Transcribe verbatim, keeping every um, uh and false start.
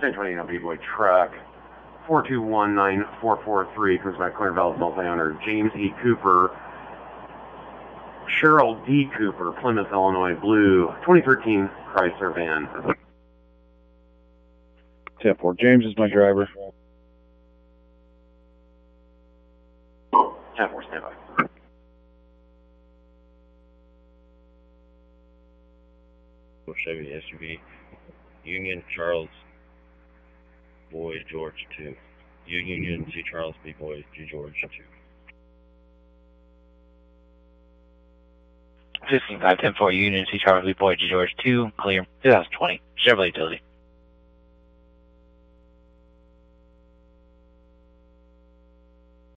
ten twenty now, B-Boy truck. four two one nine four four three comes by Clairville's multi-owner James E. Cooper. Cheryl D. Cooper, Plymouth, Illinois, blue, twenty thirteen Chrysler van. ten four, James is my driver. ten four, stand by. Chevy S U V, Union Charles Boy George two. Union C Charles B Boy G George two. fifteen five ten four Union C Charles B Boy G George two, clear. twenty twenty Chevrolet Utility.